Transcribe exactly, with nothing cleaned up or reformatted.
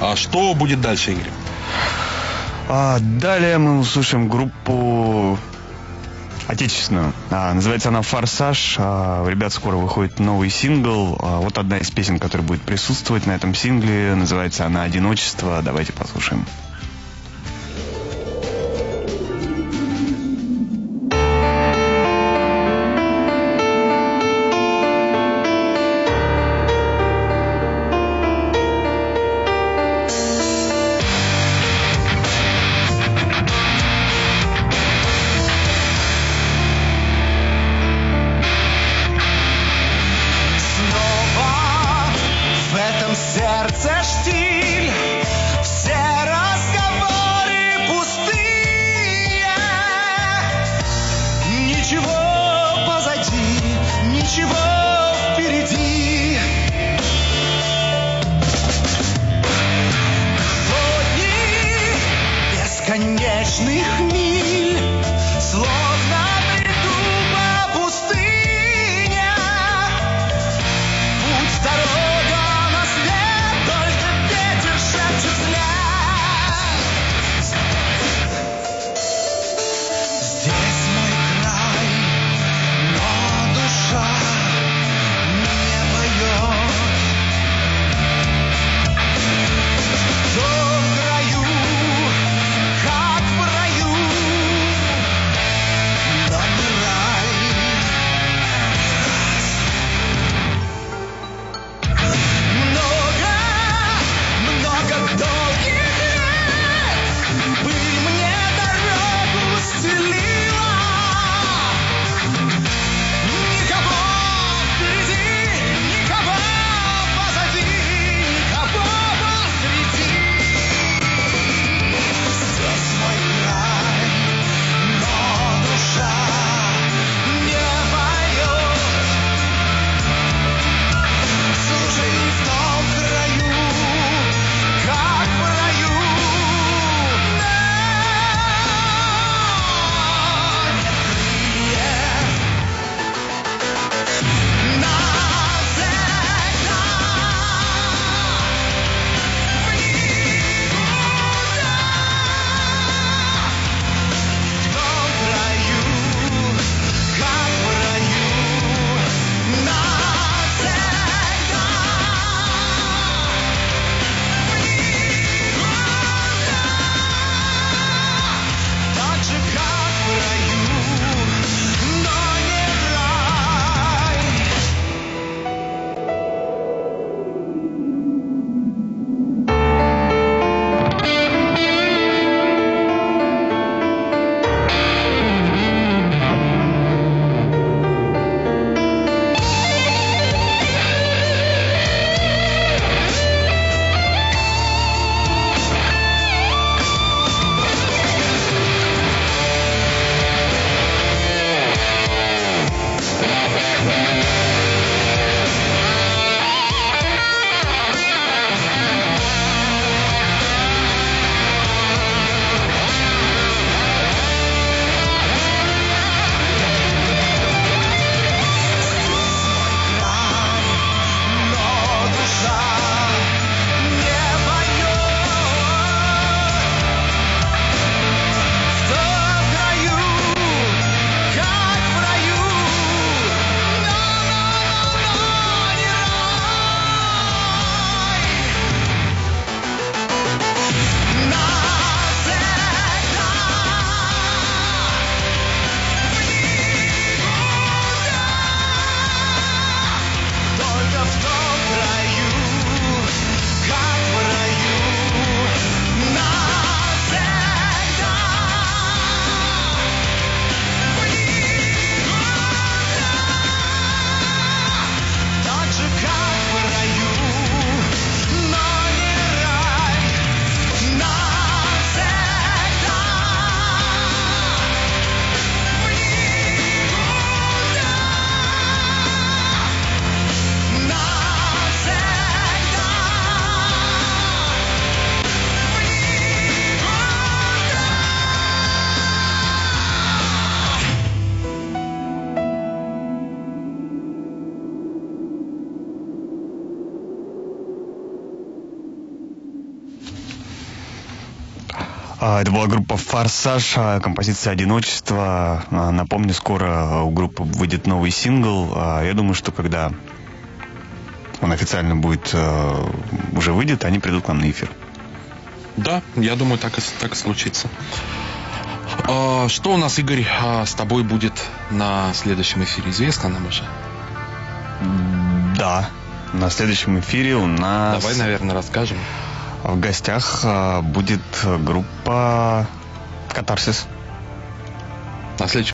А что будет дальше, Игорь? А далее мы услышим группу отечественную. А, называется она «Форсаж». А, у ребят скоро выходит новый сингл. А, вот одна из песен, которая будет присутствовать на этом сингле. Называется она «Одиночество». Давайте послушаем. Как в раю Это была группа «Форсаж», композиция «Одиночество». Напомню, скоро у группы выйдет новый сингл. Я думаю, что когда он официально будет, уже выйдет, они придут к нам на эфир. Да, я думаю, так и, так и случится. Что у нас, Игорь, с тобой будет на следующем эфире? Известно нам уже? Да, на следующем эфире у нас... Давай, наверное, расскажем. В гостях будет группа «Катарсис». На следующем